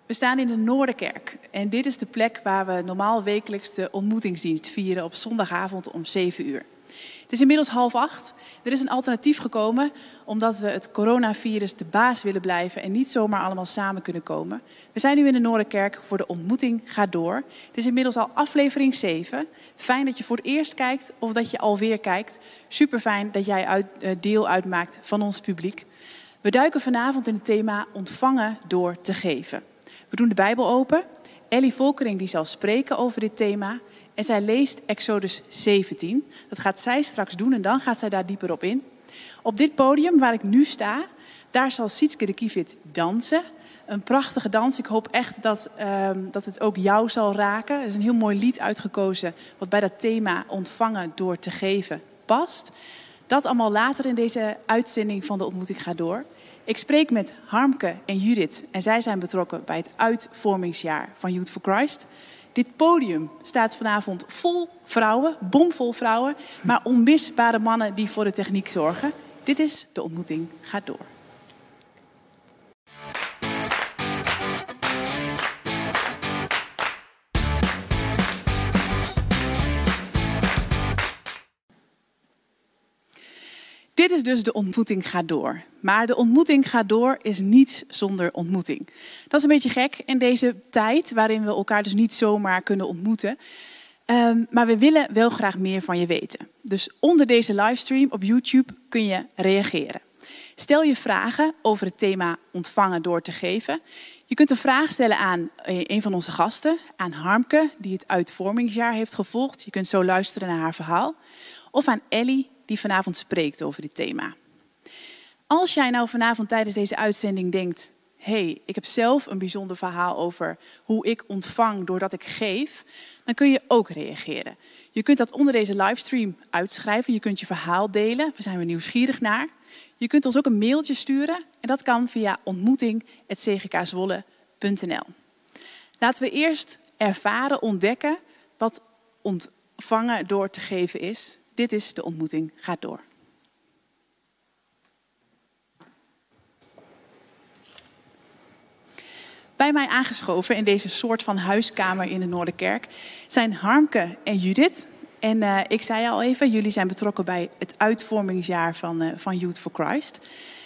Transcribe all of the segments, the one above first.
We staan in de Noorderkerk en dit is de plek waar we normaal wekelijks de ontmoetingsdienst vieren op zondagavond om 7 uur. Het is inmiddels 7:30. Er is een alternatief gekomen omdat we het coronavirus de baas willen blijven en niet zomaar allemaal samen kunnen komen. We zijn nu in de Noorderkerk voor de ontmoeting Gaat Door. Het is inmiddels al aflevering 7. Fijn dat je voor het eerst kijkt of dat je alweer kijkt. Super fijn dat jij deel uitmaakt van ons publiek. We duiken vanavond in het thema ontvangen door te geven. We doen de Bijbel open. Ellie Volkering die zal spreken over dit thema. En zij leest Exodus 17. Dat gaat zij straks doen en dan gaat zij daar dieper op in. Op dit podium waar ik nu sta, daar zal Sietske de Kievit dansen. Een prachtige dans. Ik hoop echt dat het ook jou zal raken. Er is een heel mooi lied uitgekozen wat bij dat thema ontvangen door te geven past. Dat allemaal later in deze uitzending van de Ontmoeting Gaat Door. Ik spreek met Harmke en Judith en zij zijn betrokken bij het uitvormingsjaar van Youth for Christ. Dit podium staat vanavond vol vrouwen, bomvol vrouwen, maar onmisbare mannen die voor de techniek zorgen. Dit is de Ontmoeting Gaat Door. Dit is dus de Ontmoeting Gaat Door. Maar de Ontmoeting Gaat Door is niets zonder ontmoeting. Dat is een beetje gek in deze tijd waarin we elkaar dus niet zomaar kunnen ontmoeten. Maar we willen wel graag meer van je weten. Dus onder deze livestream op YouTube kun je reageren. Stel je vragen over het thema ontvangen door te geven. Je kunt een vraag stellen aan een van onze gasten, aan Harmke, die het uitvormingsjaar heeft gevolgd. Je kunt zo luisteren naar haar verhaal. Of aan Ellie, die vanavond spreekt over dit thema. Als jij nou vanavond tijdens deze uitzending denkt, hey, ik heb zelf een bijzonder verhaal over hoe ik ontvang doordat ik geef, dan kun je ook reageren. Je kunt dat onder deze livestream uitschrijven, je kunt je verhaal delen, daar zijn we nieuwsgierig naar. Je kunt ons ook een mailtje sturen en dat kan via ontmoeting@cgkzwolle.nl. Laten we eerst ervaren, ontdekken wat ontvangen door te geven is. Dit is de Ontmoeting Gaat Door. Bij mij aangeschoven in deze soort van huiskamer in de Noorderkerk zijn Harmke en Judith. En ik zei al even, jullie zijn betrokken bij het uitvormingsjaar van Youth for Christ.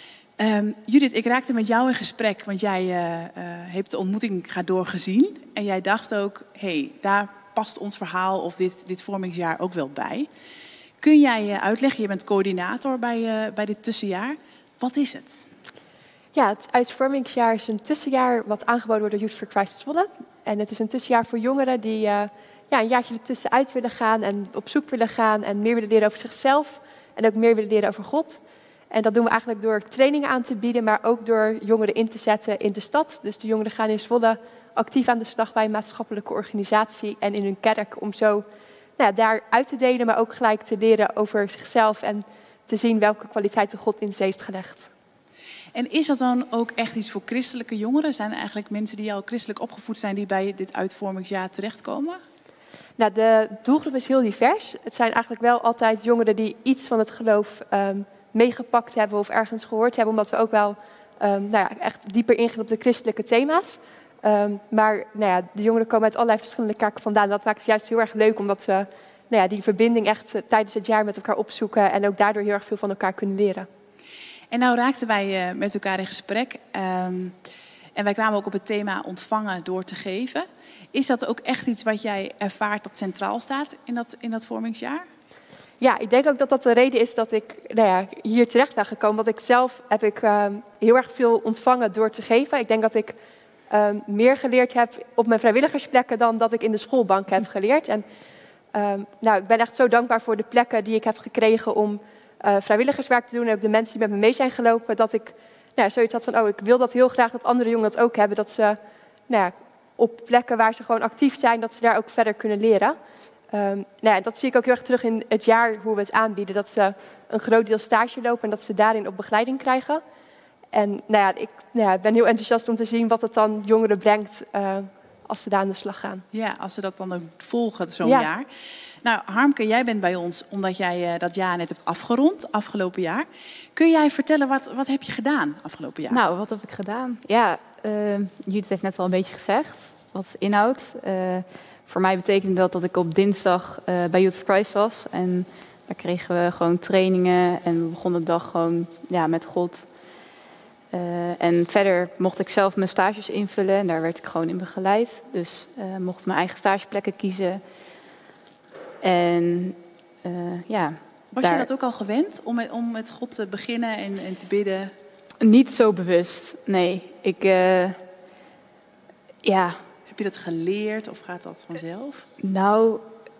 Judith, ik raakte met jou in gesprek, want jij hebt de Ontmoeting Gaat Door gezien. En jij dacht ook, hey, daar past ons verhaal of dit vormingsjaar ook wel bij. Kun jij uitleggen, je bent coördinator bij dit tussenjaar. Wat is het? Ja, het uitvormingsjaar is een tussenjaar wat aangeboden wordt door Youth for Christ Zwolle. En het is een tussenjaar voor jongeren die een jaartje ertussenuit willen gaan en op zoek willen gaan en meer willen leren over zichzelf en ook meer willen leren over God. En dat doen we eigenlijk door trainingen aan te bieden, maar ook door jongeren in te zetten in de stad. Dus de jongeren gaan in Zwolle actief aan de slag bij een maatschappelijke organisatie en in hun kerk om zo daar uit te delen, maar ook gelijk te leren over zichzelf en te zien welke kwaliteiten God in ze heeft gelegd. En is dat dan ook echt iets voor christelijke jongeren? Zijn er eigenlijk mensen die al christelijk opgevoed zijn die bij dit uitvormingsjaar terechtkomen? Nou, de doelgroep is heel divers. Het zijn eigenlijk wel altijd jongeren die iets van het geloof meegepakt hebben of ergens gehoord hebben, omdat we ook wel echt dieper ingaan op de christelijke thema's. Maar de jongeren komen uit allerlei verschillende kerken vandaan. Dat maakt het juist heel erg leuk, omdat we die verbinding echt tijdens het jaar met elkaar opzoeken en ook daardoor heel erg veel van elkaar kunnen leren. En nou raakten wij met elkaar in gesprek en wij kwamen ook op het thema ontvangen door te geven. Is dat ook echt iets wat jij ervaart dat centraal staat in dat vormingsjaar? Ja, ik denk ook dat dat de reden is dat ik hier terecht ben gekomen. Want ik zelf heb heel erg veel ontvangen door te geven. Ik denk dat ik meer geleerd heb op mijn vrijwilligersplekken dan dat ik in de schoolbank heb geleerd. En ik ben echt zo dankbaar voor de plekken die ik heb gekregen om vrijwilligerswerk te doen. En ook de mensen die met me mee zijn gelopen. Dat ik zoiets had van, ik wil dat heel graag dat andere jongeren dat ook hebben. Dat ze op plekken waar ze gewoon actief zijn, dat ze daar ook verder kunnen leren. Dat zie ik ook heel erg terug in het jaar hoe we het aanbieden. Dat ze een groot deel stage lopen en dat ze daarin ook begeleiding krijgen. En ik ben heel enthousiast om te zien wat het dan jongeren brengt als ze daar aan de slag gaan. Ja, als ze dat dan ook volgen zo'n jaar. Nou, Harmke, jij bent bij ons omdat jij dat jaar net hebt afgerond, afgelopen jaar. Kun jij vertellen, wat heb je gedaan afgelopen jaar? Nou, wat heb ik gedaan? Ja, Judith heeft net al een beetje gezegd wat inhoudt. Voor mij betekende dat ik op dinsdag bij Youth for Christ was. En daar kregen we gewoon trainingen en we begonnen de dag gewoon met God. En verder mocht ik zelf mijn stages invullen en daar werd ik gewoon in begeleid. Dus mocht mijn eigen stageplekken kiezen. En Was je dat ook al gewend om met God te beginnen en te bidden? Niet zo bewust, nee. Heb je dat geleerd of gaat dat vanzelf? Nou,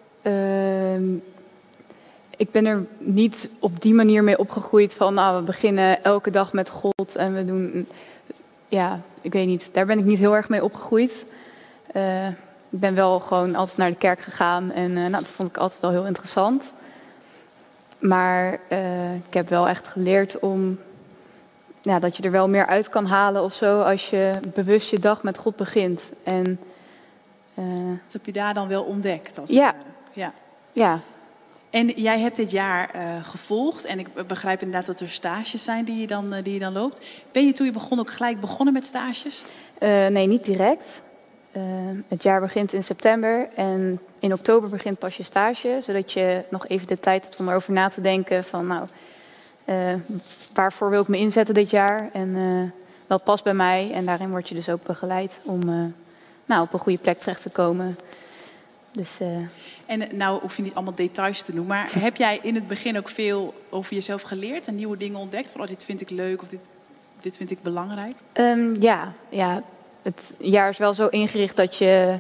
ik ben er niet op die manier mee opgegroeid van, nou, we beginnen elke dag met God en we doen, ik weet niet, daar ben ik niet heel erg mee opgegroeid. Ik ben wel gewoon altijd naar de kerk gegaan en dat vond ik altijd wel heel interessant. Maar ik heb wel echt geleerd om, dat je er wel meer uit kan halen of zo als je bewust je dag met God begint. En, dat heb je daar dan wel ontdekt? Ja. En jij hebt dit jaar gevolgd en ik begrijp inderdaad dat er stages zijn die je dan loopt. Ben je toen je begon ook gelijk begonnen met stages? Nee, niet direct. Het jaar begint in september en in oktober begint pas je stage, zodat je nog even de tijd hebt om erover na te denken van waarvoor wil ik me inzetten dit jaar en wat past bij mij. En daarin word je dus ook begeleid om op een goede plek terecht te komen. Dus, En nou hoef je niet allemaal details te noemen, maar heb jij in het begin ook veel over jezelf geleerd en nieuwe dingen ontdekt? Van dit vind ik leuk of dit vind ik belangrijk? Ja, het jaar is wel zo ingericht dat je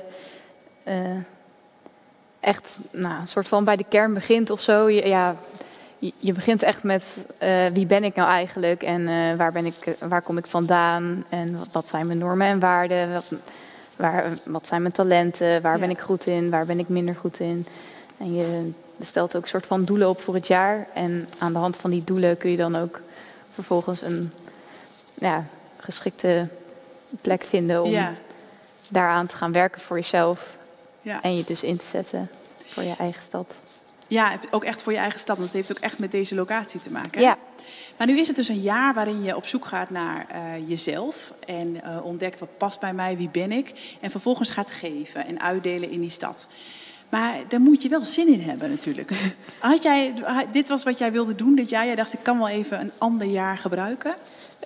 echt een soort van bij de kern begint of zo. Je begint echt met wie ben ik nou eigenlijk en waar kom ik vandaan en wat zijn mijn normen en waarden, wat zijn mijn talenten, waar ben ik goed in, waar ben ik minder goed in. En je stelt ook een soort van doelen op voor het jaar en aan de hand van die doelen kun je dan ook vervolgens een geschikte plek vinden om daaraan te gaan werken voor jezelf. Ja. En je dus in te zetten voor je eigen stad. Ja, ook echt voor je eigen stad. Want het heeft ook echt met deze locatie te maken. Ja. Maar nu is het dus een jaar waarin je op zoek gaat naar jezelf. En ontdekt wat past bij mij, wie ben ik. En vervolgens gaat geven en uitdelen in die stad. Maar daar moet je wel zin in hebben natuurlijk. Dit was wat jij wilde doen dit jaar? Jij dacht, ik kan wel even een ander jaar gebruiken?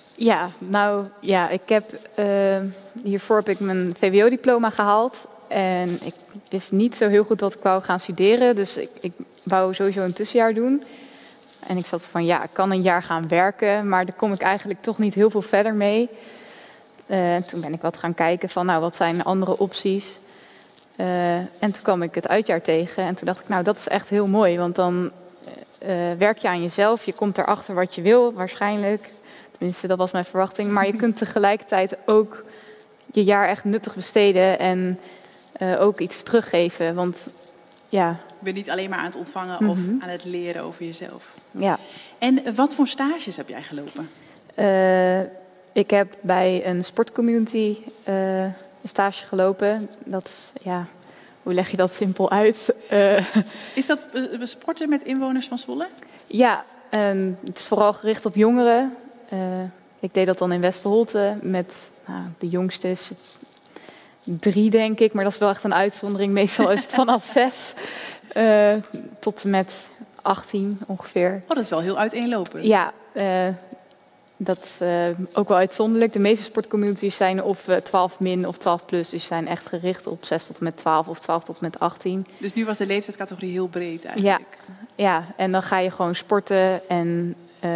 Hiervoor heb ik mijn VWO-diploma gehaald. En ik wist niet zo heel goed wat ik wou gaan studeren. Dus ik wou sowieso een tussenjaar doen. En ik zat van, ik kan een jaar gaan werken. Maar daar kom ik eigenlijk toch niet heel veel verder mee. Toen ben ik wat gaan kijken van, wat zijn andere opties. En toen kwam ik het uitjaar tegen. En toen dacht ik, dat is echt heel mooi. Want dan werk je aan jezelf. Je komt erachter wat je wil, waarschijnlijk. Tenminste, dat was mijn verwachting. Maar je kunt tegelijkertijd ook je jaar echt nuttig besteden en ook iets teruggeven. Want je bent niet alleen maar aan het ontvangen of aan het leren over jezelf. Ja. En wat voor stages heb jij gelopen? Ik heb bij een sportcommunity een stage gelopen. Dat is, hoe leg je dat simpel uit? Is dat sporten met inwoners van Zwolle? Ja, het is vooral gericht op jongeren. Ik deed dat dan in Westerholte met, de jongste is 3 denk ik, maar dat is wel echt een uitzondering. Meestal is het vanaf 6 tot en met 18 ongeveer. Oh, dat is wel heel uiteenlopend. Ja, dat is ook wel uitzonderlijk. De meeste sportcommunities zijn of 12 min of 12 plus, dus die zijn echt gericht op 6 tot en met 12 of 12 tot en met 18. Dus nu was de leeftijdscategorie heel breed eigenlijk. Ja, en dan ga je gewoon sporten en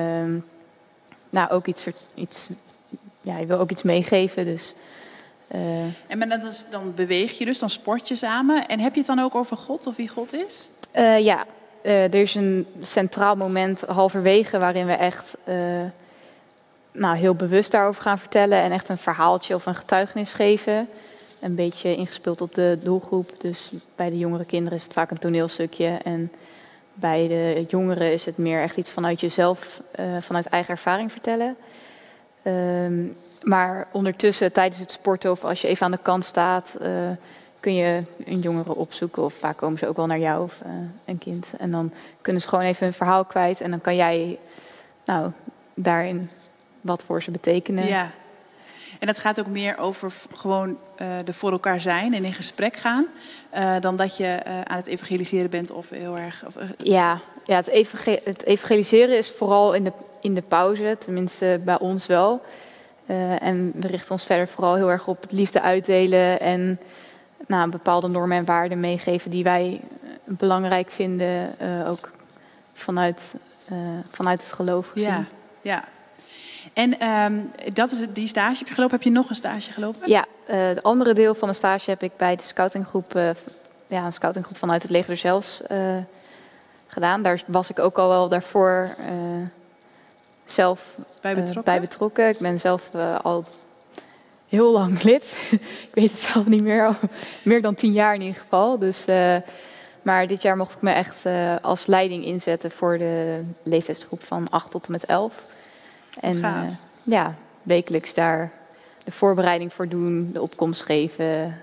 ook iets, je wil ook iets meegeven, dus. En dan beweeg je dus, dan sport je samen. En heb je het dan ook over God of wie God is? Er is een centraal moment halverwege waarin we echt heel bewust daarover gaan vertellen. En echt een verhaaltje of een getuigenis geven. Een beetje ingespeeld op de doelgroep. Dus bij de jongere kinderen is het vaak een toneelstukje. En bij de jongeren is het meer echt iets vanuit jezelf, vanuit eigen ervaring vertellen. Maar ondertussen, tijdens het sporten of als je even aan de kant staat, kun je een jongere opzoeken. Of vaak komen ze ook wel naar jou of een kind. En dan kunnen ze gewoon even hun verhaal kwijt. En dan kan jij daarin wat voor ze betekenen. Ja. En dat gaat ook meer over gewoon er voor elkaar zijn en in gesprek gaan. Dan dat je aan het evangeliseren bent of heel erg... Ja, het evangeliseren is vooral in de pauze. Tenminste bij ons wel. En we richten ons verder vooral heel erg op het liefde uitdelen. En bepaalde normen en waarden meegeven die wij belangrijk vinden. Ook vanuit het geloof gezien. Ja. En dat is die stage heb je gelopen. Heb je nog een stage gelopen? Ja, het andere deel van de stage heb ik bij de scoutinggroep, een scoutinggroep vanuit het leger des Heils gedaan. Daar was ik ook al wel daarvoor zelf bij betrokken. Ik ben zelf al heel lang lid. Ik weet het zelf niet meer, al meer dan 10 jaar in ieder geval. Dus, maar dit jaar mocht ik me echt als leiding inzetten voor de leeftijdsgroep van 8 tot en met 11. En wekelijks daar de voorbereiding voor doen, de opkomst geven.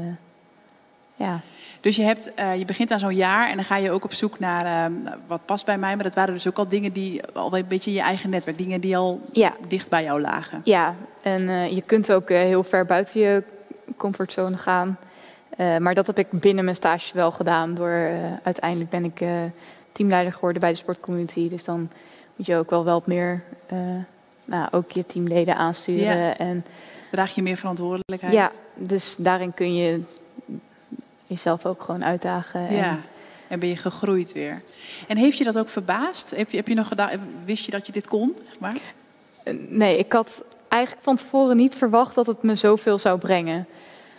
Dus je begint aan zo'n jaar en dan ga je ook op zoek naar wat past bij mij. Maar dat waren dus ook al dingen die al een beetje in je eigen netwerk, dingen die al dicht bij jou lagen. Ja, en je kunt ook heel ver buiten je comfortzone gaan. Maar dat heb ik binnen mijn stage wel gedaan. Door uiteindelijk ben ik teamleider geworden bij de sportcommunity. Dus dan moet je ook wel wat meer ook je teamleden aansturen. Ja. En draag je meer verantwoordelijkheid. Ja, dus daarin kun je jezelf ook gewoon uitdagen. En ben je gegroeid weer. En heeft je dat ook verbaasd? Heb je nog gedaan? Wist je dat je dit kon? Zeg maar? Nee, ik had eigenlijk van tevoren niet verwacht dat het me zoveel zou brengen.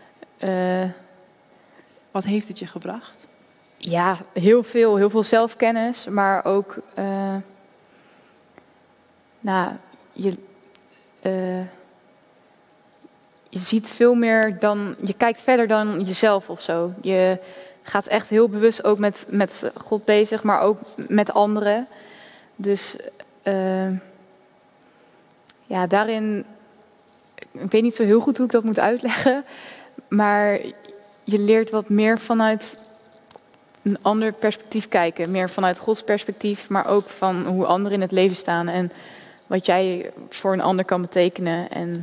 Wat heeft het je gebracht? Ja, heel veel zelfkennis, maar ook je ziet veel meer dan, je kijkt verder dan jezelf of zo. Je gaat echt heel bewust ook met God bezig, maar ook met anderen. Dus daarin, ik weet niet zo heel goed hoe ik dat moet uitleggen, maar je leert wat meer vanuit een ander perspectief kijken. Meer vanuit Gods perspectief, maar ook van hoe anderen in het leven staan en wat jij voor een ander kan betekenen. En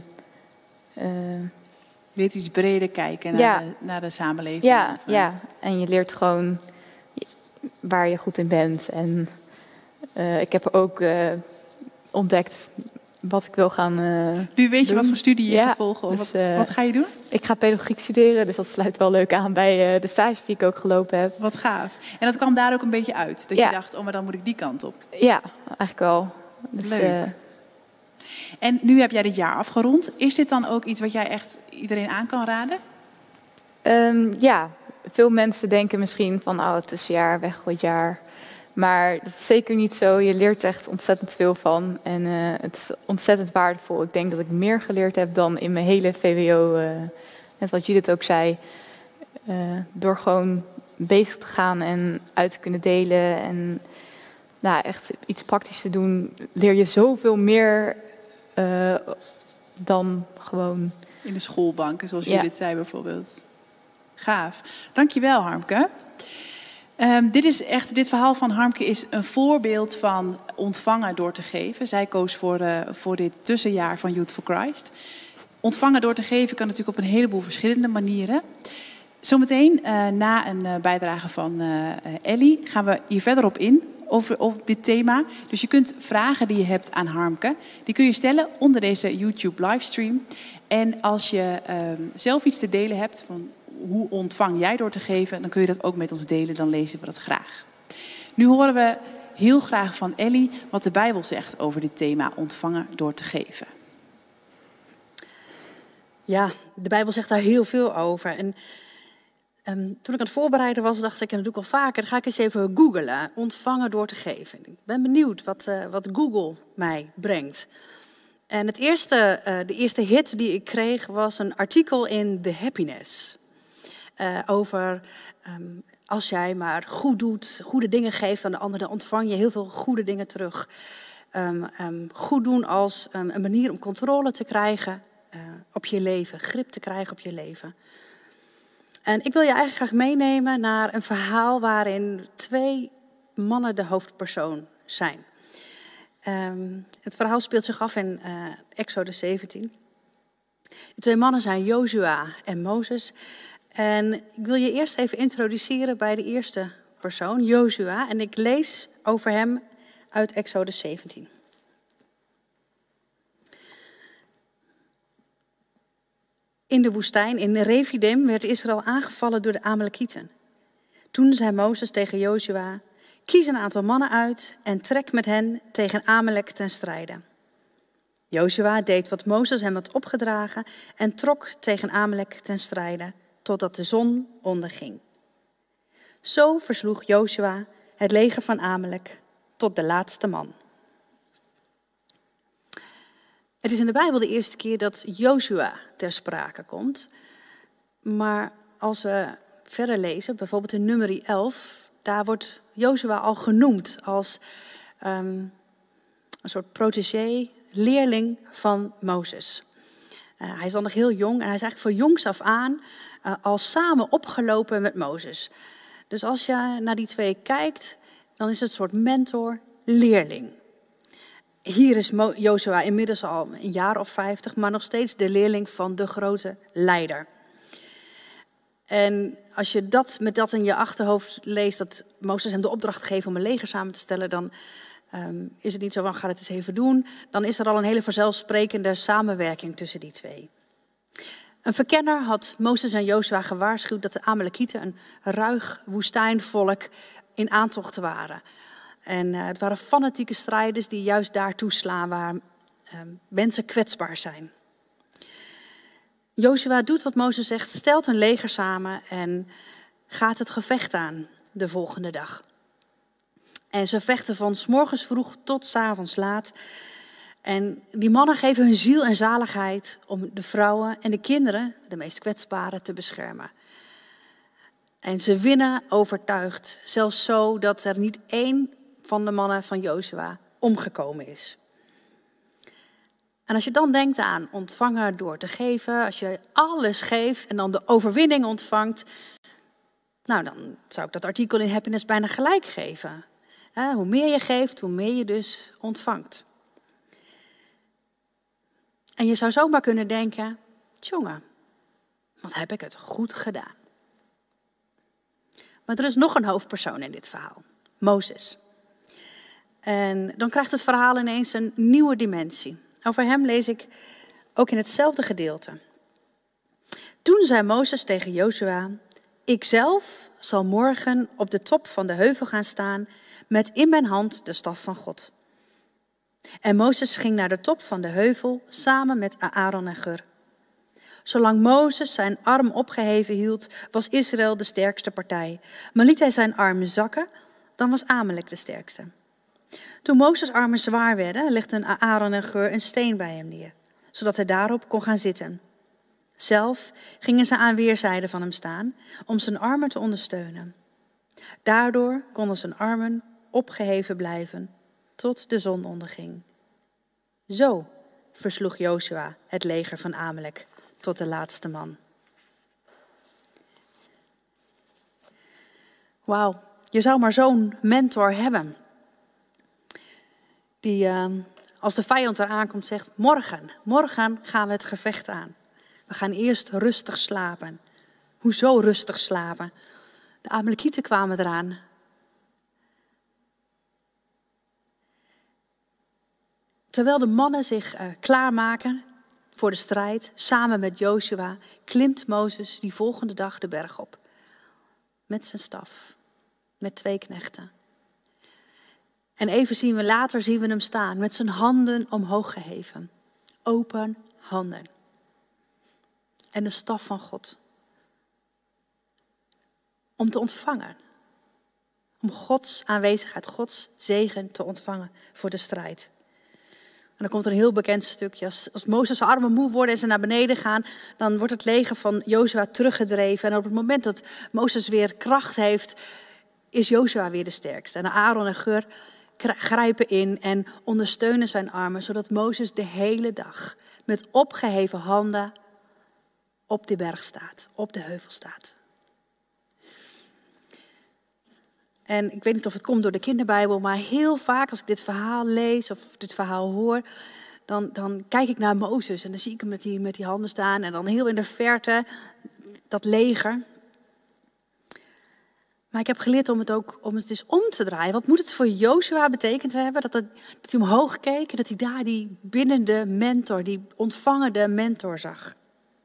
je leert iets breder kijken naar de samenleving. Ja, en je leert gewoon waar je goed in bent. En ik heb ook ontdekt wat ik wil gaan Nu weet je doen. wat voor studie je gaat volgen? Of Dus, wat ga je doen? Ik ga pedagogiek studeren, dus dat sluit wel leuk aan bij de stage die ik ook gelopen heb. Wat gaaf. En dat kwam daar ook een beetje uit? Dat je dacht, maar dan moet ik die kant op? Ja, eigenlijk wel. Dus, leuk. En nu heb jij dit jaar afgerond. Is dit dan ook iets wat jij echt iedereen aan kan raden? Ja, veel mensen denken misschien van het tussenjaar, weggooitjaar. Maar dat is zeker niet zo. Je leert echt ontzettend veel van. En het is ontzettend waardevol. Ik denk dat ik meer geleerd heb dan in mijn hele VWO. Net wat Judith ook zei. Door gewoon bezig te gaan en uit te kunnen delen. En echt iets praktisch te doen. Leer je zoveel meer dan gewoon in de schoolbanken, zoals Judith zei bijvoorbeeld. Gaaf. Dankjewel, Harmke. Dit verhaal van Harmke is een voorbeeld van ontvangen door te geven. Zij koos voor dit tussenjaar van Youth for Christ. Ontvangen door te geven kan natuurlijk op een heleboel verschillende manieren. Zometeen, na een bijdrage van Ellie, gaan we hier verder op in. Over dit thema. Dus je kunt vragen die je hebt aan Harmke, die kun je stellen onder deze YouTube livestream. En als je zelf iets te delen hebt van hoe ontvang jij door te geven, dan kun je dat ook met ons delen, dan lezen we dat graag. Nu horen we heel graag van Ellie wat de Bijbel zegt over dit thema ontvangen door te geven. Ja, de Bijbel zegt daar heel veel over. En toen ik aan het voorbereiden was, dacht ik, en dat doe ik al vaker, dan ga ik eens even googlen, ontvangen door te geven. Ik ben benieuwd wat Google mij brengt. En de eerste hit die ik kreeg was een artikel in The Happiness. Over als jij maar goed doet, goede dingen geeft aan de ander, dan ontvang je heel veel goede dingen terug. Goed doen als een manier om controle te krijgen op je leven, grip te krijgen op je leven. En ik wil je eigenlijk graag meenemen naar een verhaal waarin 2 mannen de hoofdpersoon zijn. Het verhaal speelt zich af in Exodus 17. De 2 mannen zijn Jozua en Mozes. En ik wil je eerst even introduceren bij de eerste persoon, Jozua. En ik lees over hem uit Exodus 17. In de woestijn, in Refidim, werd Israël aangevallen door de Amalekieten. Toen zei Mozes tegen Jozua: kies een aantal mannen uit en trek met hen tegen Amalek ten strijde. Jozua deed wat Mozes hem had opgedragen en trok tegen Amalek ten strijde, totdat de zon onderging. Zo versloeg Jozua het leger van Amalek tot de laatste man. Het is in de Bijbel de eerste keer dat Jozua ter sprake komt. Maar als we verder lezen, bijvoorbeeld in Numeri 11, daar wordt Jozua al genoemd als een soort protégé, leerling van Mozes. Hij is dan nog heel jong en hij is eigenlijk van jongs af aan al samen opgelopen met Mozes. Dus als je naar die 2 kijkt, dan is het een soort mentor-leerling. Hier is Jozua inmiddels al een jaar of 50, maar nog steeds de leerling van de grote leider. En als je met dat in je achterhoofd leest, dat Mozes hem de opdracht geeft om een leger samen te stellen, dan is het niet zo van, ga het eens even doen. Dan is er al een hele vanzelfsprekende samenwerking tussen die 2. Een verkenner had Mozes en Jozua gewaarschuwd dat de Amalekieten een ruig woestijnvolk in aantocht waren. En het waren fanatieke strijders die juist daar toeslaan waar mensen kwetsbaar zijn. Jozua doet wat Mozes zegt, stelt een leger samen en gaat het gevecht aan de volgende dag. En ze vechten van 's morgens vroeg tot 's avonds laat. En die mannen geven hun ziel en zaligheid om de vrouwen en de kinderen, de meest kwetsbaren, te beschermen. En ze winnen overtuigd, zelfs zo dat er niet 1 van de mannen van Jozua omgekomen is. En als je dan denkt aan ontvangen door te geven, als je alles geeft en dan de overwinning ontvangt, nou dan zou ik dat artikel in Happiness bijna gelijk geven. Hoe meer je geeft, hoe meer je dus ontvangt. En je zou zomaar kunnen denken, jongen, wat heb ik het goed gedaan. Maar er is nog een hoofdpersoon in dit verhaal, Mozes. En dan krijgt het verhaal ineens een nieuwe dimensie. Over hem lees ik ook in hetzelfde gedeelte. Toen zei Mozes tegen Jozua: ik zelf zal morgen op de top van de heuvel gaan staan met in mijn hand de staf van God. En Mozes ging naar de top van de heuvel samen met Aaron en Hur. Zolang Mozes zijn arm opgeheven hield, was Israël de sterkste partij. Maar liet hij zijn armen zakken, dan was Amalek de sterkste. Toen Mozes' armen zwaar werden, legden Aaron en Hur een steen bij hem neer, zodat hij daarop kon gaan zitten. Zelf gingen ze aan weerszijden van hem staan om zijn armen te ondersteunen. Daardoor konden zijn armen opgeheven blijven tot de zon onderging. Zo versloeg Jozua het leger van Amalek tot de laatste man. Wauw, je zou maar zo'n mentor hebben. Die als de vijand eraan komt zegt, morgen gaan we het gevecht aan. We gaan eerst rustig slapen. Hoezo rustig slapen? De Amalekieten kwamen eraan. Terwijl de mannen zich klaarmaken voor de strijd, samen met Jozua, klimt Mozes die volgende dag de berg op. Met zijn staf, met 2 knechten. En even later zien we hem staan met zijn handen omhoog geheven. Open handen. En de staf van God. Om te ontvangen. Om Gods aanwezigheid, Gods zegen te ontvangen voor de strijd. En dan komt er een heel bekend stukje. Als Mozes' armen moe worden en ze naar beneden gaan, dan wordt het leger van Jozua teruggedreven. En op het moment dat Mozes weer kracht heeft, is Jozua weer de sterkste. En Aaron en Hur grijpen in en ondersteunen zijn armen, zodat Mozes de hele dag met opgeheven handen op de berg staat, op de heuvel staat. En ik weet niet of het komt door de kinderbijbel, maar heel vaak als ik dit verhaal lees of dit verhaal hoor, dan kijk ik naar Mozes en dan zie ik hem met die handen staan en dan heel in de verte dat leger. Maar ik heb geleerd om het dus om te draaien. Wat moet het voor Jozua betekend hebben? Dat hij omhoog keek en dat hij daar die biddende mentor, die ontvangende mentor zag.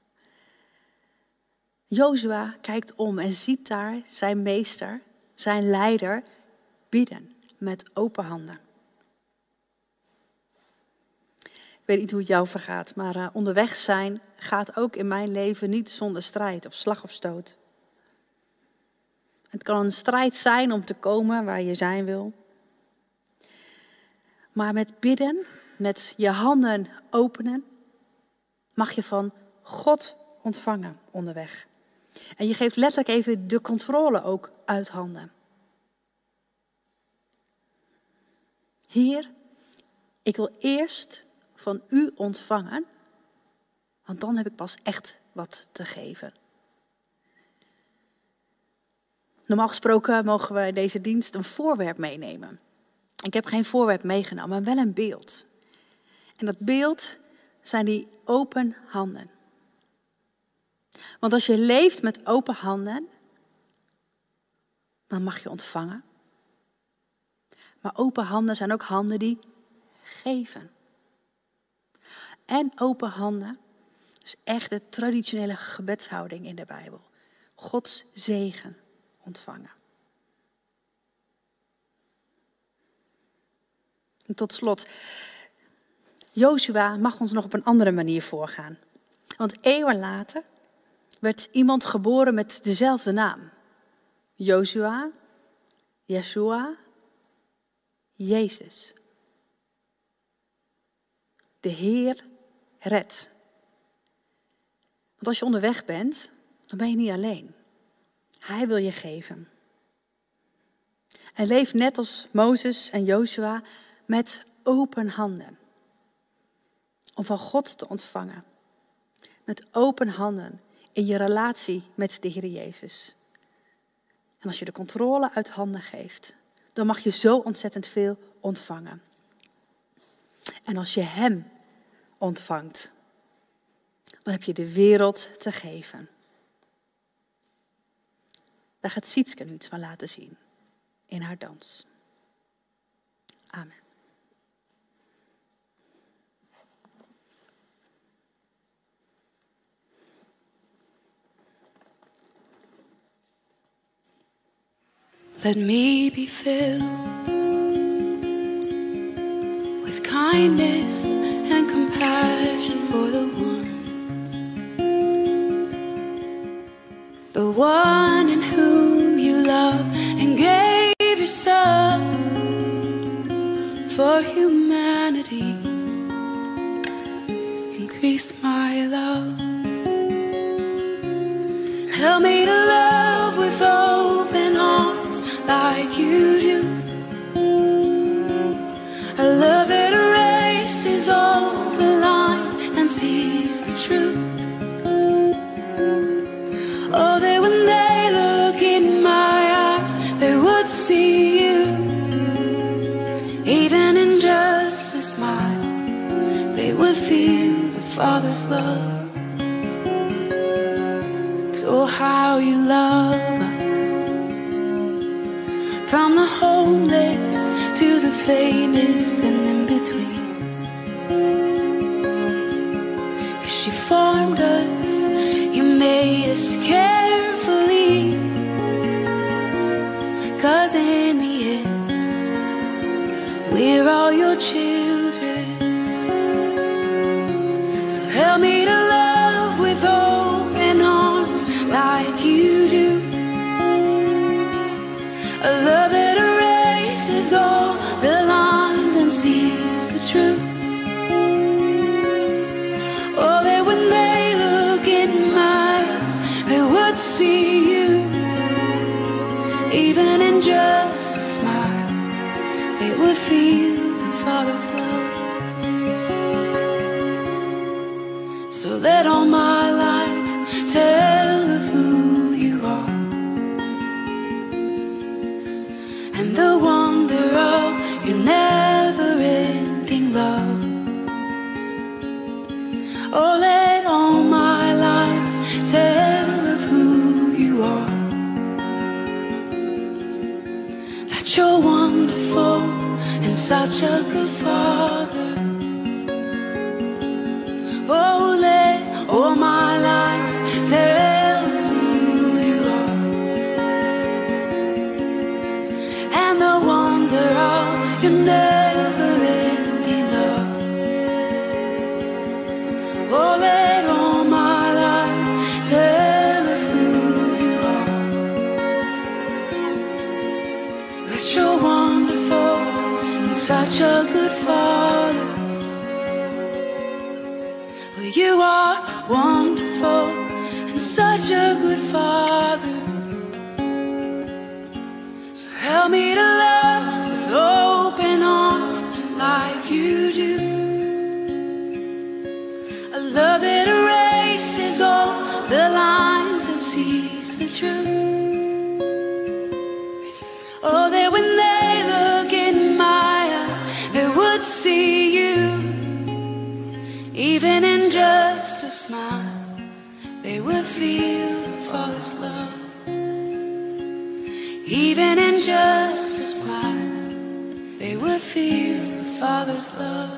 Jozua kijkt om en ziet daar zijn meester, zijn leider, bidden met open handen. Ik weet niet hoe het jou vergaat, maar onderweg zijn gaat ook in mijn leven niet zonder strijd of slag of stoot. Het kan een strijd zijn om te komen waar je zijn wil. Maar met bidden, met je handen openen, mag je van God ontvangen onderweg. En je geeft letterlijk even de controle ook uit handen. Heer, ik wil eerst van u ontvangen, want dan heb ik pas echt wat te geven. Normaal gesproken mogen we in deze dienst een voorwerp meenemen. Ik heb geen voorwerp meegenomen, maar wel een beeld. En dat beeld zijn die open handen. Want als je leeft met open handen, dan mag je ontvangen. Maar open handen zijn ook handen die geven. En open handen is echt de traditionele gebedshouding in de Bijbel. Gods zegen ontvangen. En tot slot, Jozua mag ons nog op een andere manier voorgaan. Want eeuwen later werd iemand geboren met dezelfde naam. Jozua, Yeshua, Jezus. De Heer redt. Want als je onderweg bent, dan ben je niet alleen. Hij wil je geven. En leef net als Mozes en Jozua met open handen. Om van God te ontvangen. Met open handen in je relatie met de Heer Jezus. En als je de controle uit handen geeft, dan mag je zo ontzettend veel ontvangen. En als je Hem ontvangt, dan heb je de wereld te geven. Daar gaat Sietske nu iets van laten zien in haar dans. Amen. Let me be filled with kindness and compassion for the one in whom you love and gave yourself for humanity. Increase my love. Help me to love with open arms like you do. A love that erases all the lines and sees the truth. Oh, that when they look in my eyes, they would see you. Even in just a smile, they would feel the Father's love. 'Cause oh, how you love us. From the homeless to the famous and in between. Yes, you formed us, you made us carefully. 'Cause in the end, we're all your children. So help me to love with open arms like you do. A love that erases all the lines and sees the truth. Oh, that when they look in my eyes, they would see you. Even in just a smile, they would feel the Father's love. So let all my life tell of who you are. such a good Father. Oh, let all my life tell who you are, and the wonder of your never-ending love. Oh, let all my life tell of who you are. That you're wonderful and such a good Father. Well, you are wonderful and such a good Father. So help me to love with open arms like you do. A love that erases all the lines and sees the truth. Oh, that when they look in my eyes, they would see you. Even in just a smile, they would feel the Father's love. Even in just a smile, they would feel the Father's love.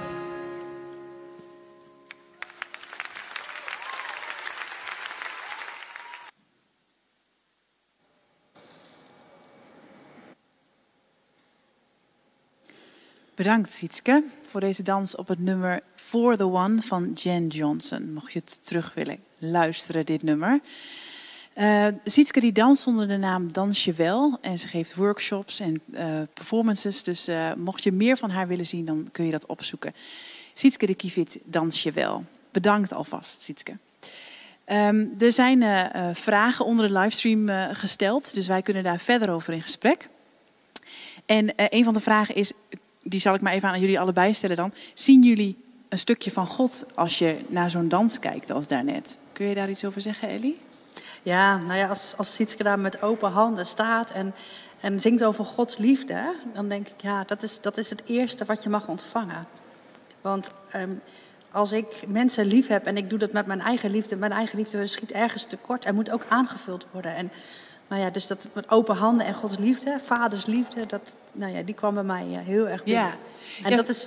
Bedankt Sietske voor deze dans op het nummer For the One van Jen Johnson. Mocht je het terug willen luisteren, dit nummer. Sietske die danst onder de naam Dans je Wel. En ze geeft workshops en performances. Dus mocht je meer van haar willen zien, dan kun je dat opzoeken. Sietske de Kieviet, Dans je Wel. Bedankt alvast, Sietske. Er zijn vragen onder de livestream gesteld. Dus wij kunnen daar verder over in gesprek. En een van de vragen is, die zal ik maar even aan jullie allebei stellen dan. Zien jullie een stukje van God als je naar zo'n dans kijkt als daarnet? Kun je daar iets over zeggen, Ellie? Ja, nou ja, als Sietske daar met open handen staat en zingt over Gods liefde, dan denk ik, ja, dat is het eerste wat je mag ontvangen. Want als ik mensen lief heb en ik doe dat met mijn eigen liefde schiet ergens tekort en moet ook aangevuld worden. En nou ja, dus dat met open handen en Gods liefde, vaders liefde, die kwam bij mij heel erg binnen. Ja. En Ja. dat is...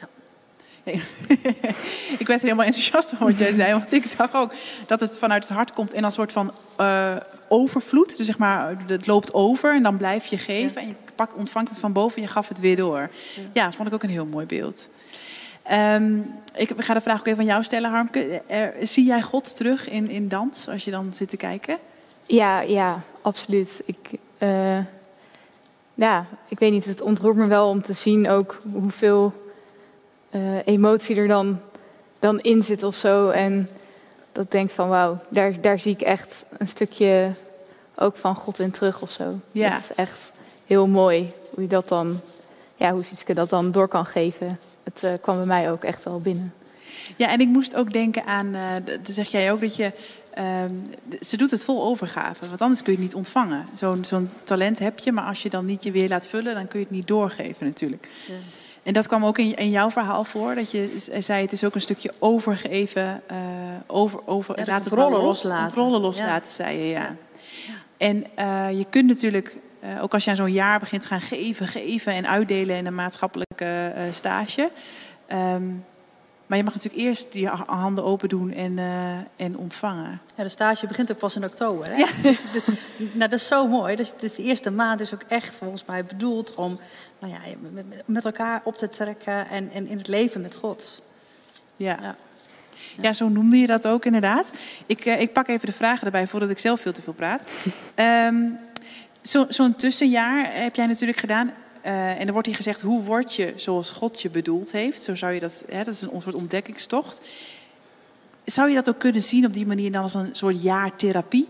Ik werd helemaal enthousiast van wat jij zei. Want ik zag ook dat het vanuit het hart komt in een soort van overvloed. Dus zeg maar, het loopt over en dan blijf je geven. En je ontvangt het van boven en je gaf het weer door. Ja, vond ik ook een heel mooi beeld. Ik ga de vraag ook even aan jou stellen, Harmke. Zie jij God terug in dans als je dan zit te kijken? Ja, absoluut. Ik weet niet, het ontroert me wel om te zien ook hoeveel emotie er dan in zit of zo. En dat ik denk van wauw, daar zie ik echt een stukje ook van God in terug of zo. Ja. Dat is echt heel mooi hoe je dat dan, hoe Sietske dat dan door kan geven. Het kwam bij mij ook echt wel binnen. Ja, en ik moest ook denken aan, dan zeg jij ook dat je... ze doet het vol overgave, want anders kun je het niet ontvangen. Zo'n talent heb je, maar als je dan niet je weer laat vullen, dan kun je het niet doorgeven natuurlijk. Ja. En dat kwam ook in jouw verhaal voor, dat je zei het is ook een stukje overgeven, laat het rollen loslaten. Het rollen loslaten, zei je, ja. En je kunt natuurlijk, ook als je aan zo'n jaar begint te gaan geven en uitdelen in een maatschappelijke stage... maar je mag natuurlijk eerst die handen open doen en ontvangen. Ja, de stage begint ook pas in oktober. Hè? Ja. Dus, dat is zo mooi. Dus de eerste maand is ook echt volgens mij bedoeld om met elkaar op te trekken en in het leven met God. Ja, zo noemde je dat ook inderdaad. Ik pak even de vragen erbij voordat ik zelf veel te veel praat. Zo'n tussenjaar heb jij natuurlijk gedaan. En er wordt hier gezegd, hoe word je zoals God je bedoeld heeft? Zo zou je dat is een soort ontdekkingstocht. Zou je dat ook kunnen zien op die manier dan als een soort jaartherapie?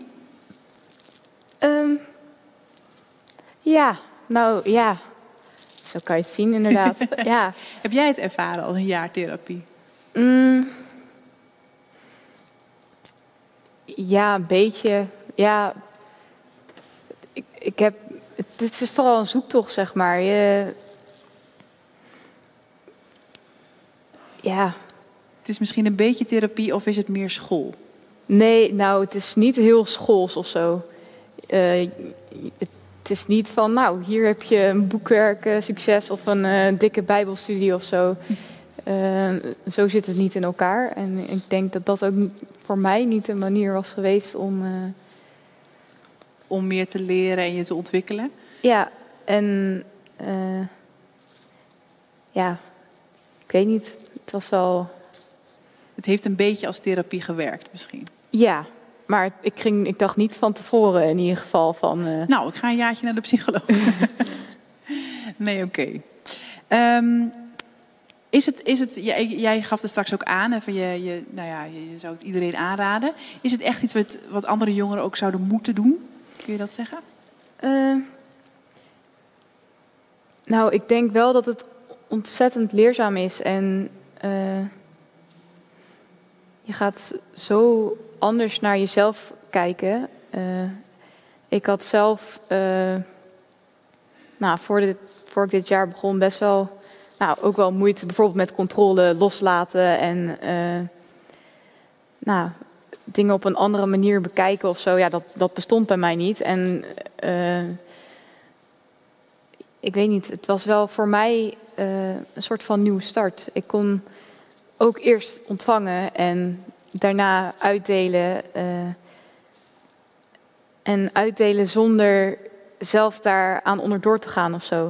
Zo kan je het zien inderdaad. Ja. Heb jij het ervaren als een jaartherapie? Ja, een beetje. Ja, ik heb... Het is vooral een zoektocht, zeg maar. Het is misschien een beetje therapie of is het meer school? Nee, het is niet heel schools of zo. het is niet van, nou, hier heb je een boekwerk succes of een dikke bijbelstudie of zo. Zo zit het niet in elkaar. En ik denk dat dat ook voor mij niet een manier was geweest om meer te leren en je te ontwikkelen? Ja, en ik weet niet, het was wel... Het heeft een beetje als therapie gewerkt misschien. Ja, maar ik dacht niet van tevoren in ieder geval van... Nou, ik ga een jaartje naar de psycholoog. Nee, oké. Jij gaf er straks ook aan, van je zou het iedereen aanraden. Is het echt iets wat andere jongeren ook zouden moeten doen? Kun je dat zeggen? Nou, ik denk wel dat het ontzettend leerzaam is. En je gaat zo anders naar jezelf kijken. Ik had zelf, voor ik dit jaar begon, best wel... ook wel moeite bijvoorbeeld met controle loslaten en dingen op een andere manier bekijken of zo. Ja, dat bestond bij mij niet. En ik weet niet, het was wel voor mij een soort van nieuwe start. Ik kon ook eerst ontvangen en daarna uitdelen. En uitdelen zonder zelf daaraan onderdoor te gaan of zo.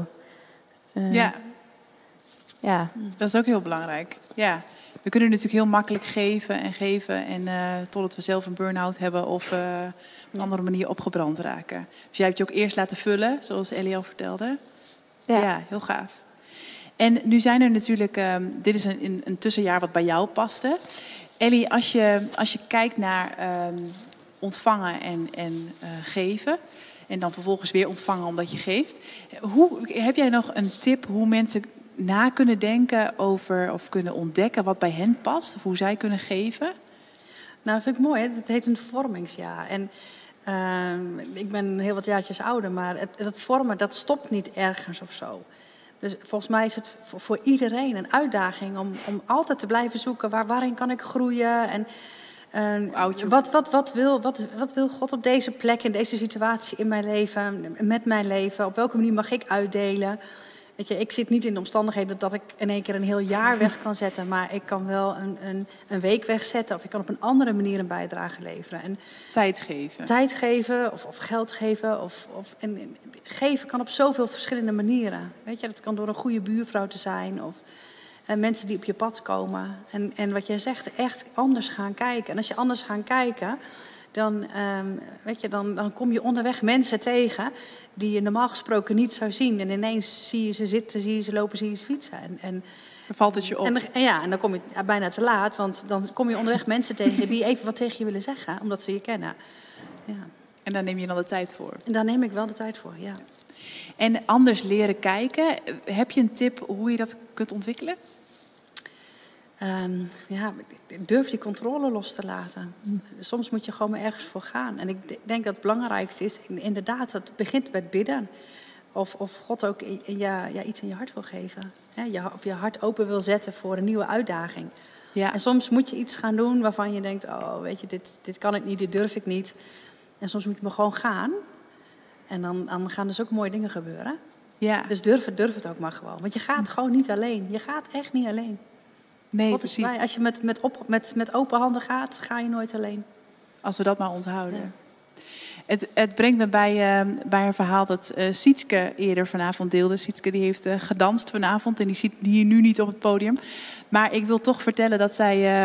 Ja. Dat is ook heel belangrijk. Ja. We kunnen natuurlijk heel makkelijk geven en totdat we zelf een burn-out hebben of op een andere manier opgebrand raken. Dus jij hebt je ook eerst laten vullen, zoals Ellie al vertelde. Ja, heel gaaf. En nu zijn er natuurlijk, dit is een tussenjaar wat bij jou paste. Ellie, als je kijkt naar ontvangen en geven, en dan vervolgens weer ontvangen omdat je geeft. Heb jij nog een tip hoe mensen na kunnen denken over of kunnen ontdekken wat bij hen past? Of hoe zij kunnen geven? Nou, dat vind ik mooi. Hè? Het heet een vormingsjaar. En ik ben heel wat jaartjes ouder, maar het vormen, dat stopt niet ergens of zo. Dus volgens mij is het voor iedereen een uitdaging om altijd te blijven zoeken waarin kan ik groeien. En wat wil God op deze plek, in deze situatie in mijn leven, met mijn leven? Op welke manier mag ik uitdelen? Weet je, ik zit niet in de omstandigheden dat ik in één keer een heel jaar weg kan zetten. Maar ik kan wel een week wegzetten. Of ik kan op een andere manier een bijdrage leveren. En tijd geven. Tijd geven of geld geven. En geven kan op zoveel verschillende manieren. Weet je, dat kan door een goede buurvrouw te zijn. Of mensen die op je pad komen. En wat jij zegt, echt anders gaan kijken. En als je anders gaat kijken, dan kom je onderweg mensen tegen die je normaal gesproken niet zou zien. En ineens zie je ze zitten, zie je ze lopen, zie je ze fietsen. En dan valt het je op. En dan kom je bijna te laat, want dan kom je onderweg mensen tegen die even wat tegen je willen zeggen, omdat ze je kennen. Ja. En daar neem je dan de tijd voor? En daar neem ik wel de tijd voor, ja. En anders leren kijken. Heb je een tip hoe je dat kunt ontwikkelen? Durf die controle los te laten. Soms moet je gewoon maar ergens voor gaan. En ik denk dat het belangrijkste is, inderdaad, het begint met bidden. Of God ook iets in je hart wil geven. Of je hart open wil zetten voor een nieuwe uitdaging. Ja. En soms moet je iets gaan doen waarvan je denkt, oh, weet je, dit kan ik niet, dit durf ik niet. En soms moet je maar gewoon gaan. En dan gaan dus ook mooie dingen gebeuren. Ja. Dus durf het ook maar gewoon. Want je gaat gewoon niet alleen. Je gaat echt niet alleen. Nee, God precies. Als je met open handen gaat, ga je nooit alleen. Als we dat maar onthouden. Ja. Het brengt me bij een verhaal dat Sietske eerder vanavond deelde. Sietske die heeft gedanst vanavond en die zit hier nu niet op het podium. Maar ik wil toch vertellen dat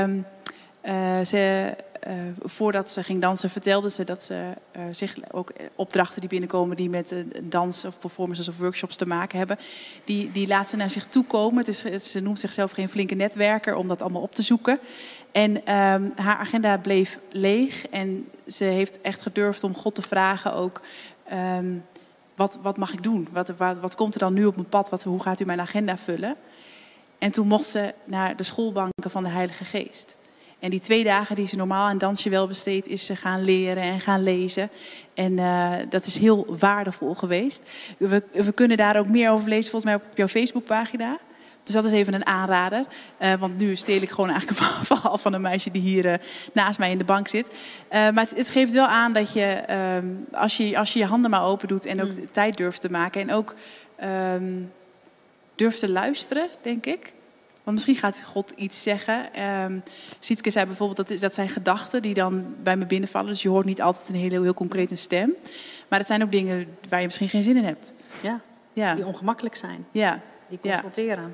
voordat ze ging dansen, vertelde ze dat ze zich ook opdrachten die binnenkomen die met dans of performances of workshops te maken hebben, die laat ze naar zich toe komen. Ze noemt zichzelf geen flinke netwerker om dat allemaal op te zoeken. En haar agenda bleef leeg en ze heeft echt gedurfd om God te vragen ook, wat mag ik doen? Wat komt er dan nu op mijn pad? Hoe gaat u mijn agenda vullen? En toen mocht ze naar de schoolbanken van de Heilige Geest. En die 2 dagen die ze normaal aan dansje wel besteedt, is ze gaan leren en gaan lezen. En dat is heel waardevol geweest. We kunnen daar ook meer over lezen, volgens mij op jouw Facebookpagina. Dus dat is even een aanrader. Want nu steel ik gewoon eigenlijk een verhaal van een meisje die hier naast mij in de bank zit. Maar het geeft wel aan dat je, als je je handen maar open doet en ook de tijd durft te maken. En ook durft te luisteren, denk ik. Want misschien gaat God iets zeggen. Sietke zei bijvoorbeeld, dat zijn gedachten die dan bij me binnenvallen. Dus je hoort niet altijd een heel concreet een stem. Maar het zijn ook dingen waar je misschien geen zin in hebt. Ja, die ongemakkelijk zijn. Ja. Die confronteren.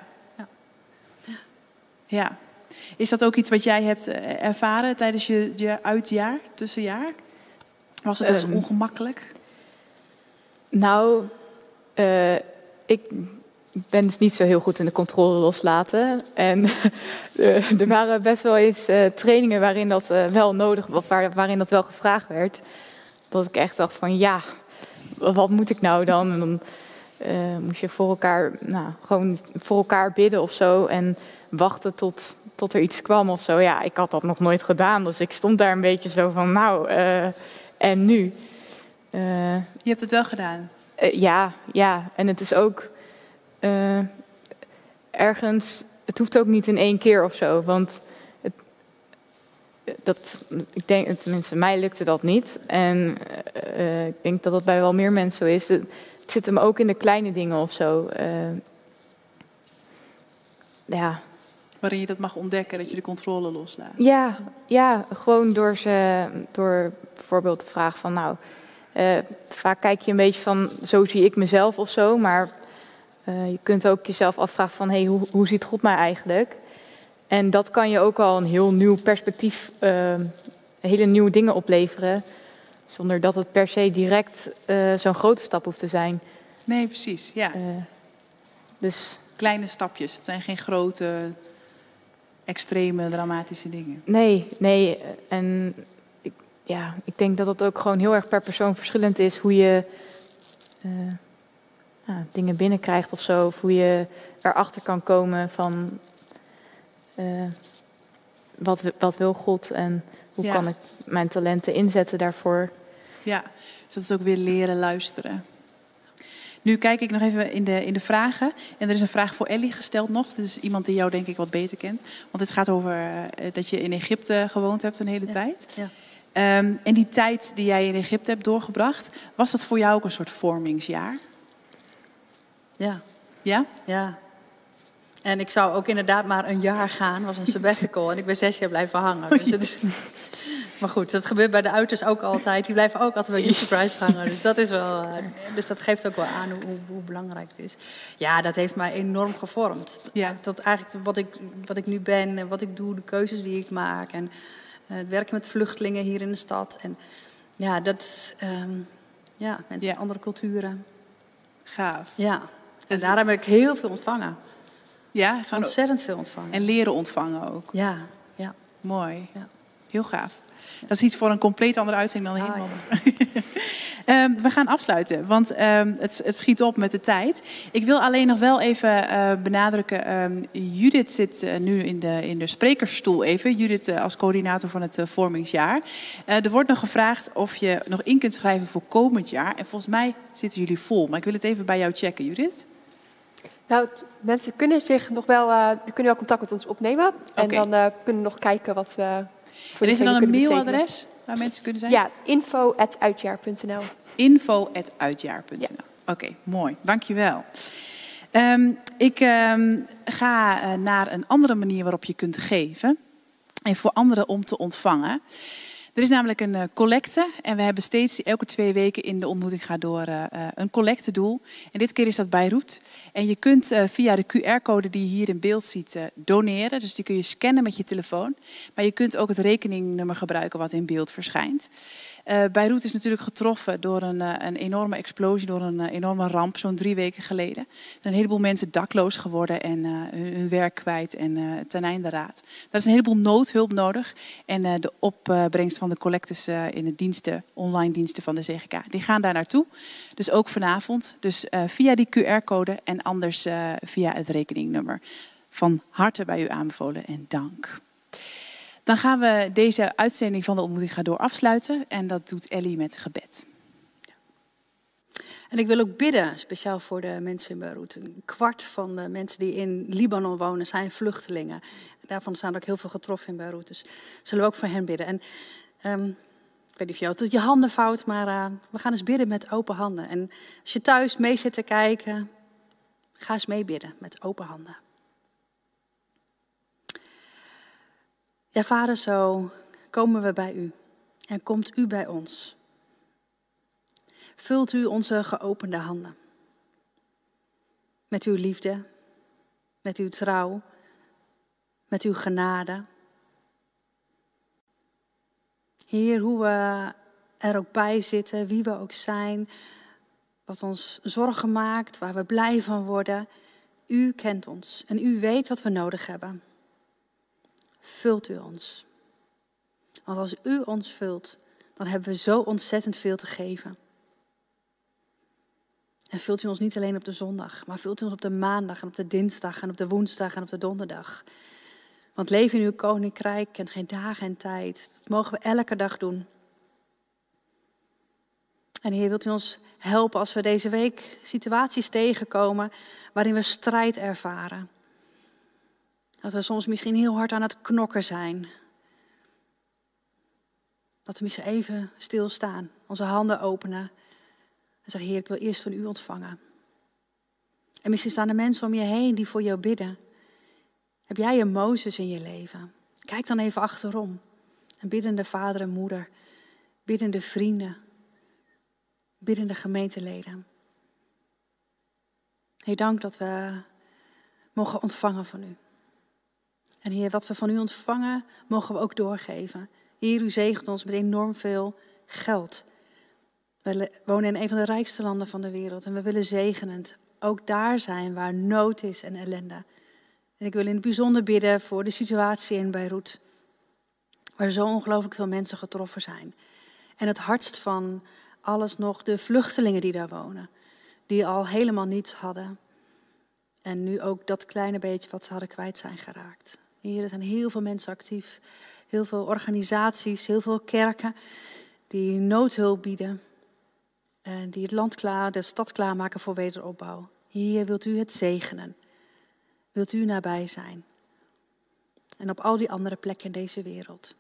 Ja. Is dat ook iets wat jij hebt ervaren tijdens je uitjaar, tussenjaar? Was het dus ongemakkelijk? Nou, ik ben dus niet zo heel goed in de controle loslaten. En er waren best wel eens trainingen waarin dat wel nodig was, waarin dat wel gevraagd werd. Dat ik echt dacht van ja, wat moet ik nou dan? En dan moest je gewoon voor elkaar bidden of zo. En wachten tot er iets kwam of zo. Ja, ik had dat nog nooit gedaan. Dus ik stond daar een beetje zo van en nu? Je hebt het wel gedaan? Ja. En het is ook ergens... Het hoeft ook niet in 1 keer of zo. Want ik denk, tenminste, mij lukte dat niet. En ik denk dat dat bij wel meer mensen zo is. Het zit hem ook in de kleine dingen of zo. Waarin je dat mag ontdekken, dat je de controle loslaat. Ja, gewoon door bijvoorbeeld de vraag van vaak kijk je een beetje van zo zie ik mezelf of zo, maar je kunt ook jezelf afvragen van hoe ziet God mij eigenlijk? En dat kan je ook al een heel nieuw perspectief, hele nieuwe dingen opleveren, zonder dat het per se direct zo'n grote stap hoeft te zijn. Nee, precies, ja. Dus kleine stapjes, het zijn geen grote, extreme, dramatische dingen. Nee. En ik denk dat het ook gewoon heel erg per persoon verschillend is hoe je dingen binnenkrijgt of zo. Of hoe je erachter kan komen van wat wil God en hoe kan ik mijn talenten inzetten daarvoor. Ja, dus dat is ook weer leren luisteren. Nu kijk ik nog even in de vragen. En er is een vraag voor Ellie gesteld nog. Dit is iemand die jou denk ik wat beter kent. Want het gaat over dat je in Egypte gewoond hebt een hele tijd. Ja. En die tijd die jij in Egypte hebt doorgebracht, was dat voor jou ook een soort vormingsjaar? Ja. Ja? Ja. En ik zou ook inderdaad maar een jaar gaan, was een sabbatical. En ik ben 6 jaar blijven hangen. Dus het is... Maar goed, dat gebeurt bij de uiterst ook altijd. Die blijven ook altijd bij Jesus Christ hangen. Dus dat is wel. Dus dat geeft ook wel aan hoe belangrijk het is. Ja, dat heeft mij enorm gevormd. Ja. Tot eigenlijk wat ik nu ben en wat ik doe, de keuzes die ik maak. En het werken met vluchtelingen hier in de stad. En ja, dat. Mensen van andere culturen. Gaaf. Ja. En daar heb ik heel veel ontvangen. Ja, ontzettend veel ontvangen. En leren ontvangen ook. Ja. Mooi. Ja. Heel gaaf. Dat is iets voor een compleet andere uitzending dan helemaal. Ja. We gaan afsluiten, want het schiet op met de tijd. Ik wil alleen nog wel even benadrukken. Judith zit nu in de sprekersstoel even. Judith als coördinator van het vormingsjaar. Er wordt nog gevraagd of je nog in kunt schrijven voor komend jaar. En volgens mij zitten jullie vol. Maar ik wil het even bij jou checken, Judith. Nou, mensen kunnen zich nog wel, kunnen wel contact met ons opnemen. En dan kunnen we nog kijken wat we... En is er dan een mailadres waar mensen kunnen zijn? Ja, info@uitjaar.nl. Info@uitjaar.nl. Ja. Oké, mooi. Dankjewel. Ik ga naar een andere manier waarop je kunt geven. En voor anderen om te ontvangen. Er is namelijk een collecte. En we hebben steeds elke 2 weken in de ontmoeting gaan door een collectedoel. En dit keer is dat Beirut. En je kunt via de QR-code die je hier in beeld ziet doneren. Dus die kun je scannen met je telefoon. Maar je kunt ook het rekeningnummer gebruiken wat in beeld verschijnt. Beirut is natuurlijk getroffen door een enorme explosie, door een enorme ramp, zo'n 3 weken geleden. Er zijn een heleboel mensen dakloos geworden en hun werk kwijt en ten einde raad. Er is een heleboel noodhulp nodig. En de opbrengst van de collectes in de diensten, online diensten van de ZGK, die gaan daar naartoe. Dus ook vanavond. Dus via die QR-code en anders via het rekeningnummer. Van harte bij u aanbevolen en dank. Dan gaan we deze uitzending van de ontmoeting Ga Door afsluiten. En dat doet Ellie met gebed. En ik wil ook bidden, speciaal voor de mensen in Beirut. 1/4 van de mensen die in Libanon wonen zijn vluchtelingen. Daarvan zijn er ook heel veel getroffen in Beirut. Dus zullen we ook voor hen bidden. En ik weet niet of je altijd je handen vouwt, maar we gaan eens bidden met open handen. En als je thuis mee zit te kijken, ga eens mee bidden met open handen. Ja, Vader, zo komen we bij u en komt u bij ons. Vult u onze geopende handen met uw liefde, met uw trouw, met uw genade. Heer, hoe we er ook bij zitten, wie we ook zijn, wat ons zorgen maakt, waar we blij van worden. U kent ons en u weet wat we nodig hebben. Vult u ons. Want als u ons vult, dan hebben we zo ontzettend veel te geven. En vult u ons niet alleen op de zondag, maar vult u ons op de maandag en op de dinsdag en op de woensdag en op de donderdag. Want leven in uw koninkrijk kent geen dagen en tijd. Dat mogen we elke dag doen. En Heer, wilt u ons helpen als we deze week situaties tegenkomen waarin we strijd ervaren. Dat we soms misschien heel hard aan het knokken zijn. Dat we misschien even stilstaan, onze handen openen. En zeggen, Heer, ik wil eerst van u ontvangen. En misschien staan er mensen om je heen die voor jou bidden. Heb jij een Mozes in je leven? Kijk dan even achterom. Een biddende vader en moeder. Biddende vrienden. Biddende gemeenteleden. Heer, dank dat we mogen ontvangen van u. En Heer, wat we van u ontvangen, mogen we ook doorgeven. Heer, u zegent ons met enorm veel geld. We wonen in een van de rijkste landen van de wereld. En we willen zegenend ook daar zijn waar nood is en ellende. En ik wil in het bijzonder bidden voor de situatie in Beirut. Waar zo ongelooflijk veel mensen getroffen zijn. En het hardst van alles nog de vluchtelingen die daar wonen. Die al helemaal niets hadden. En nu ook dat kleine beetje wat ze hadden kwijt zijn geraakt. Hier zijn heel veel mensen actief. Heel veel organisaties, heel veel kerken die noodhulp bieden. En die het land de stad klaarmaken voor wederopbouw. Hier wilt u het zegenen. Wilt u nabij zijn. En op al die andere plekken in deze wereld.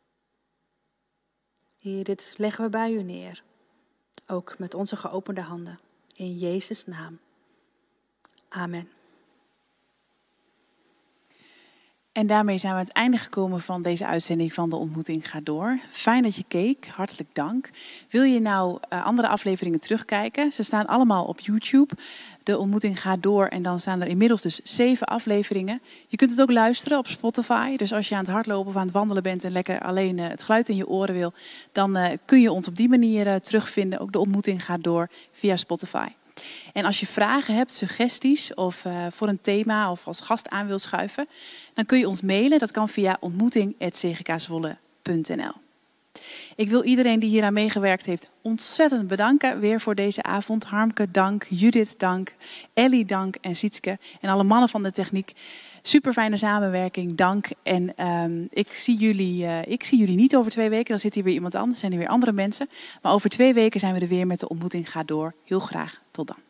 Heer, dit leggen we bij u neer. Ook met onze geopende handen. In Jezus' naam. Amen. En daarmee zijn we aan het einde gekomen van deze uitzending van De Ontmoeting Gaat Door. Fijn dat je keek, hartelijk dank. Wil je nou andere afleveringen terugkijken? Ze staan allemaal op YouTube. De Ontmoeting Gaat Door en dan staan er inmiddels dus 7 afleveringen. Je kunt het ook luisteren op Spotify. Dus als je aan het hardlopen of aan het wandelen bent en lekker alleen het geluid in je oren wil, dan kun je ons op die manier terugvinden. Ook De Ontmoeting Gaat Door via Spotify. En als je vragen hebt, suggesties of voor een thema of als gast aan wil schuiven, dan kun je ons mailen. Dat kan via ontmoeting@cgkzwolle.nl. Ik wil iedereen die hier aan meegewerkt heeft ontzettend bedanken weer voor deze avond. Harmke, dank. Judith, dank. Ellie, dank. En Sietske en alle mannen van de techniek. Super fijne samenwerking, dank. En ik zie jullie niet over 2 weken. Dan zit hier weer iemand anders, zijn er weer andere mensen. Maar over 2 weken zijn we er weer met De Ontmoeting Gaat Door. Heel graag, tot dan.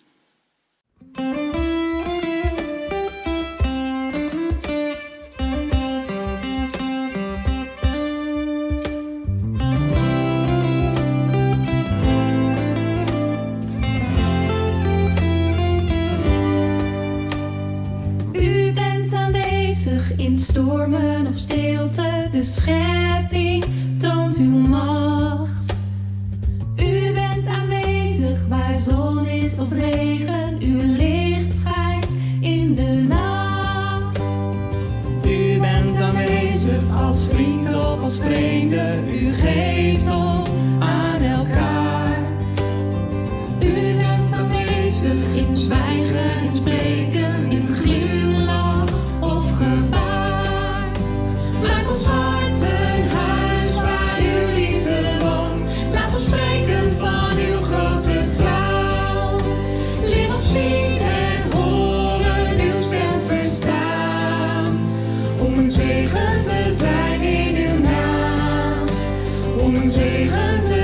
In stormen of stilte, de schepping toont uw macht. U bent aanwezig waar zon is of regen, uw licht schijnt in de nacht. U bent aanwezig als vriend of als vreemde, u geeft ons aan elkaar. U bent aanwezig in zwijgen, in spreken, in glimlach of gebaar. Maak ons hart een huis waar uw liefde woont. Laat ons spreken van uw grote trouw. Leer ons zien en horen, uw stem verstaan. Om een zegen te zijn in uw naam. Om een zegen te